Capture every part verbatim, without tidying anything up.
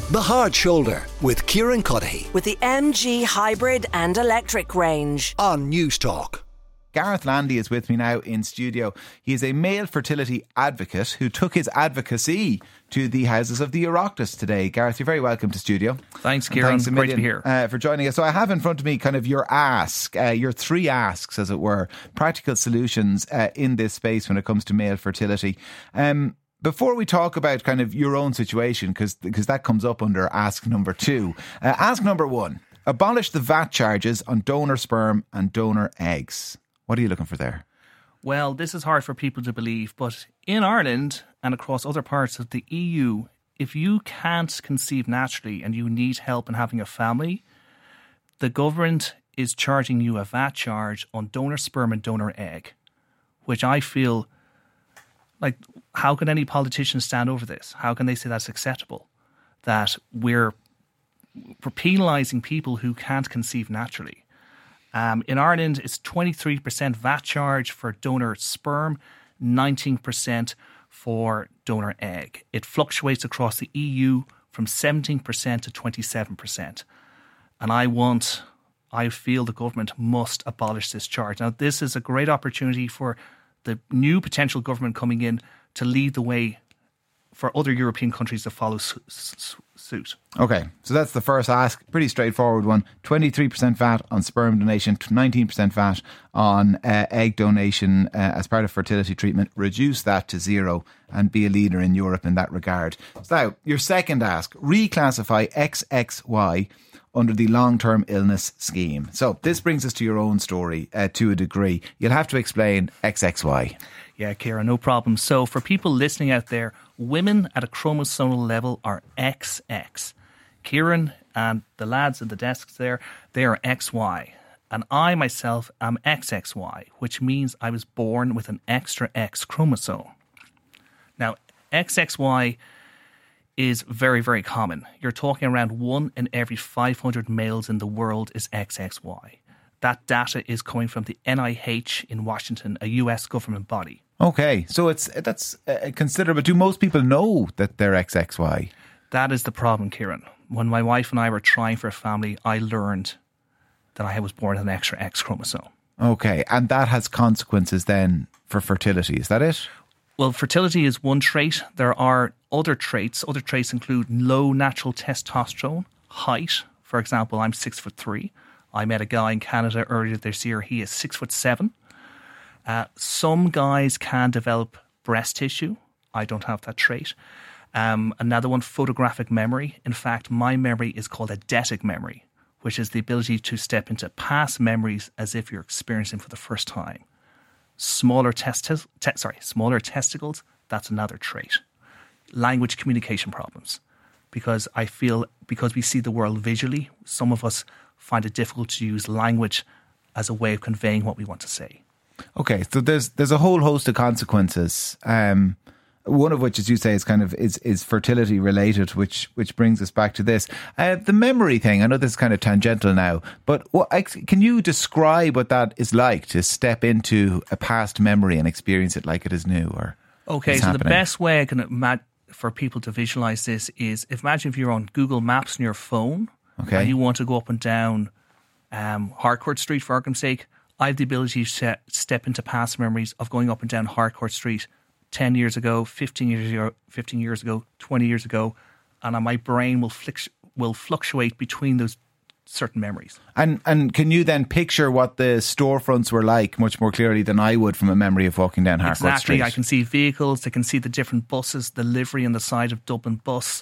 The Hard Shoulder with Kieran Cuddihy with the M G hybrid and electric range on News Talk. Gareth Landy is with me now in studio. He is a male fertility advocate who took his advocacy to the houses of the Oireachtas today. Gareth, you're very welcome to studio. Thanks, Kieran. Thanks a Great million, to be here. Uh, for joining us. So I have in front of me kind of your ask, uh, your three asks, as it were, practical solutions uh, in this space when it comes to male fertility. Um, Before we talk about kind of your own situation, because because that comes up under ask number two. Uh, ask number one, abolish the V A T charges on donor sperm and donor eggs. What are you looking for there? Well, this is hard for people to believe, but in Ireland and across other parts of the E U, if you can't conceive naturally and you need help in having a family, the government is charging you a V A T charge on donor sperm and donor egg, which I feel like, how can any politician stand over this? How can they say that's acceptable? That we're, we're penalising people who can't conceive naturally. Um, in Ireland, it's twenty-three percent V A T charge for donor sperm, nineteen percent for donor egg. It fluctuates across the E U from seventeen percent to twenty-seven percent. And I want, I feel the government must abolish this charge. Now, this is a great opportunity for the new potential government coming in to lead the way for other European countries to follow su- su- suit. Okay, so that's the first ask. Pretty straightforward one. twenty-three percent V A T on sperm donation, nineteen percent V A T on uh, egg donation uh, as part of fertility treatment. Reduce that to zero and be a leader in Europe in that regard. So now, your second ask, reclassify X X Y under the long-term illness scheme. So this brings us to your own story uh, to a degree. You'll have to explain X X Y. Yeah, Ciara, no problem. So for people listening out there, women at a chromosomal level are X X. Kieran and the lads at the desks there, they are X Y. And I myself am X X Y, which means I was born with an extra X chromosome. Now, X X Y is very, very common. You're talking around one in every five hundred males in the world is X X Y. That data is coming from the N I H in Washington, a U S government body. Okay, so it's that's uh, considerable. Do most people know that they're X X Y? That is the problem, Kieran. When my wife and I were trying for a family, I learned that I was born with an extra X chromosome. Okay, and that has consequences then for fertility, is that it? Well, fertility is one trait. There are other traits. Other traits include low natural testosterone, height. For example, I'm six foot three. I met a guy in Canada earlier this year. He is six foot seven. Uh, some guys can develop breast tissue. I don't have that trait. Um, another one, photographic memory. In fact, my memory is called eidetic memory, which is the ability to step into past memories as if you're experiencing for the first time. Smaller testis- te- sorry, smaller testicles, that's another trait. Language communication problems. Because I feel, because we see the world visually, some of us find it difficult to use language as a way of conveying what we want to say. Okay, so there's there's a whole host of consequences. Um, one of which, as you say, is kind of is, is fertility related, which which brings us back to this. Uh, the memory thing, I know this is kind of tangential now, but what, can you describe what that is like to step into a past memory and experience it like it is new? Or okay, so happening? The best way I can imagine for people to visualize this is, if imagine if you're on Google Maps on your phone, okay, and you want to go up and down um, Harcourt Street, for argument's sake. I have the ability to set, step into past memories of going up and down Harcourt Street ten years ago, fifteen years ago, fifteen years ago, twenty years ago, and my brain will flic- will fluctuate between those certain memories. And and can you then picture what the storefronts were like much more clearly than I would from a memory of walking down Harcourt exactly. Street? I can see vehicles, I can see the different buses, the livery on the side of Dublin Bus,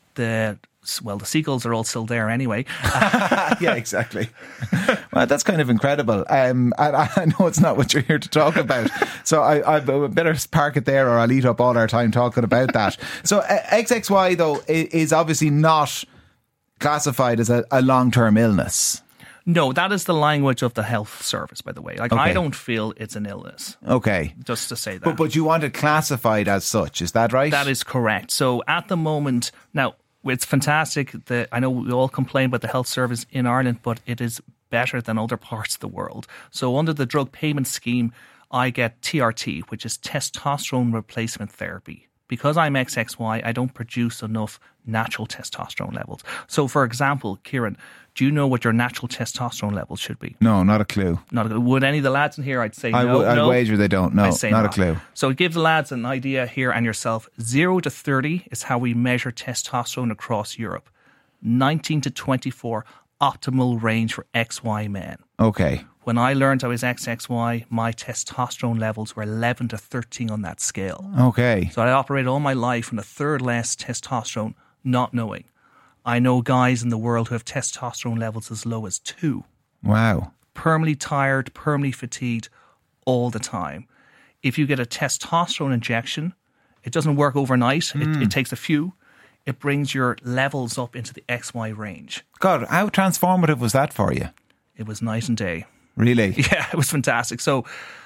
the well, the seagulls are all still there anyway. Yeah, exactly. Well, that's kind of incredible. Um, I, I know it's not what you're here to talk about, so I, I better park it there, or I'll eat up all our time talking about that. So uh, X X Y, though, is obviously not classified as a, a long-term illness. No, that is the language of the health service, by the way. Like, okay. I don't feel it's an illness. Okay. Just to say that. But, but you want it classified as such, is that right? That is correct. So at the moment, now, it's fantastic that I know we all complain about the health service in Ireland, but it is better than other parts of the world. So under the drug payment scheme, I get T R T, which is testosterone replacement therapy. because I'm X X Y, I don't produce enough natural testosterone levels. So, for example, Kieran, do you know what your natural testosterone levels should be? No, not a clue. Not a, would any of the lads in here? I'd say I no. w- I'd no. wager they don't. No, I'd say not, not a clue. So give the lads an idea here and yourself. Zero to thirty is how we measure testosterone across Europe. nineteen to twenty-four, optimal range for X Y men. Okay. When I learned I was X X Y, my testosterone levels were eleven to thirteen on that scale. Okay. So I operated all my life on a third less testosterone, not knowing. I know guys in the world who have testosterone levels as low as two. Wow. Permanently tired, permanently fatigued all the time. If you get a testosterone injection, it doesn't work overnight. Mm. It, it takes a few. It brings your levels up into the X Y range. God, how transformative was that for you? It was night and day. Really? Yeah, it was fantastic. So,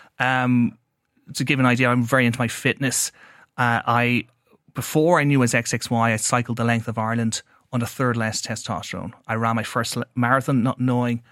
um, to give an idea, I'm very into my fitness. Uh, I before I knew I was X X Y, I cycled the length of Ireland on a third less testosterone. I ran my first marathon not knowing,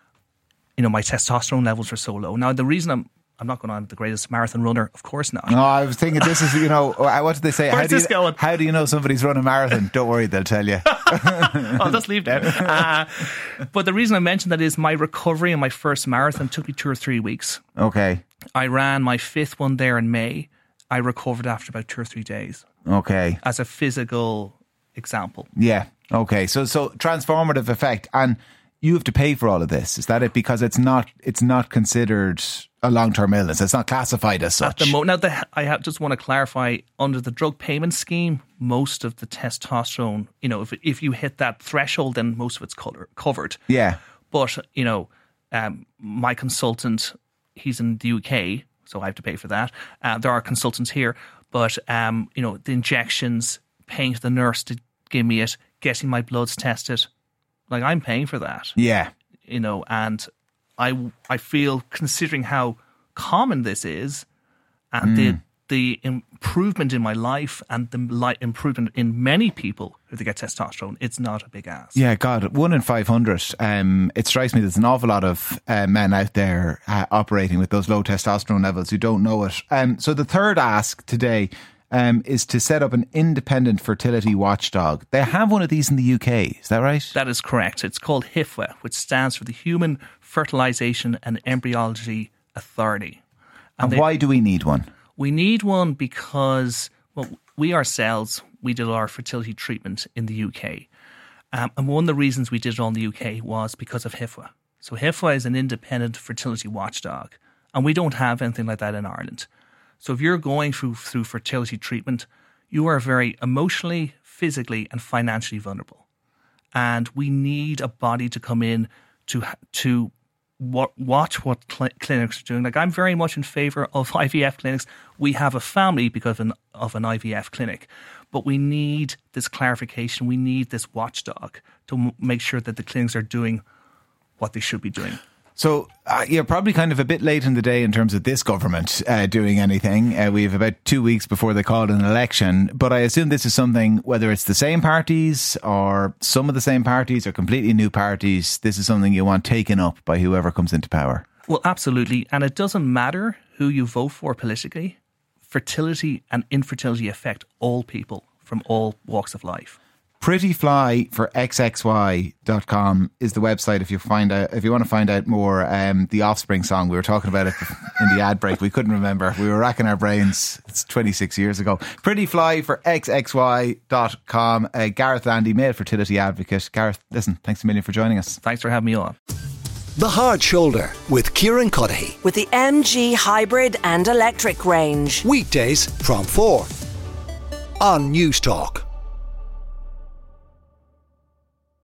you know, my testosterone levels were so low. Now, the reason I'm I'm not going on the greatest marathon runner, of course not. No, I was thinking this is, you know, what did they say? Where's how do this you, going? How do you know somebody's run a marathon? Don't worry, they'll tell you. I'll just leave that. Uh, but the reason I mentioned that is my recovery in my first marathon took me two or three weeks. Okay. I ran my fifth one there in May. I recovered after about two or three days. Okay. As a physical example. Yeah. Okay. So, so transformative effect, and you have to pay for all of this. Is that it? Because it's not, it's not considered a long-term illness. It's not classified as such. At the moment, now the, I have, just want to clarify, under the drug payment scheme, most of the testosterone, you know, if if you hit that threshold, then most of it's color, covered. Yeah. But, you know, um, my consultant, he's in the U K, so I have to pay for that. Uh, there are consultants here, but, um, you know, the injections, paying to the nurse to give me it, getting my bloods tested, like I'm paying for that. Yeah. You know, and I, I feel, considering how common this is, and mm. the the improvement in my life and the li- improvement in many people who they get testosterone, it's not a big ask. Yeah, God, one in five hundred. Um, it strikes me there's an awful lot of uh, men out there uh, operating with those low testosterone levels who don't know it. Um, so the third ask today um, is to set up an independent fertility watchdog. They have one of these in the U K, is that right? That is correct. It's called HIFWA, which stands for the Human Fertilisation and Embryology Authority. And, and they, why do we need one? We need one because, well, we ourselves, we did our fertility treatment in the U K. Um, and one of the reasons we did it all in the U K was because of HIFWA. So HIFWA is an independent fertility watchdog, and we don't have anything like that in Ireland. So if you're going through, through fertility treatment, you are very emotionally, physically and financially vulnerable. And we need a body to come in to to What, watch what cl- clinics are doing. Like, I'm very much in favour of I V F clinics. We have a family because of an, of an I V F clinic, but we need this clarification. We need this watchdog to m- make sure that the clinics are doing what they should be doing. So uh, you're probably kind of a bit late in the day in terms of this government uh, doing anything. Uh, we have about two weeks before they call an election. But I assume this is something, whether it's the same parties or some of the same parties or completely new parties, this is something you want taken up by whoever comes into power. Well, absolutely. And it doesn't matter who you vote for politically. Fertility and infertility affect all people from all walks of life. pretty fly for x x y dot com is the website if you find out if you want to find out more. Um, the Offspring song, we were talking about it in the ad break. We couldn't remember. We were racking our brains. It's twenty-six years ago. Pretty fly for x x y dot com. Uh, Gareth Landy, male fertility advocate. Gareth, listen, thanks a million for joining us. Thanks for having me on. The Hard Shoulder with Kieran Cuddihy. With the M G hybrid and electric range. Weekdays from four on News Talk.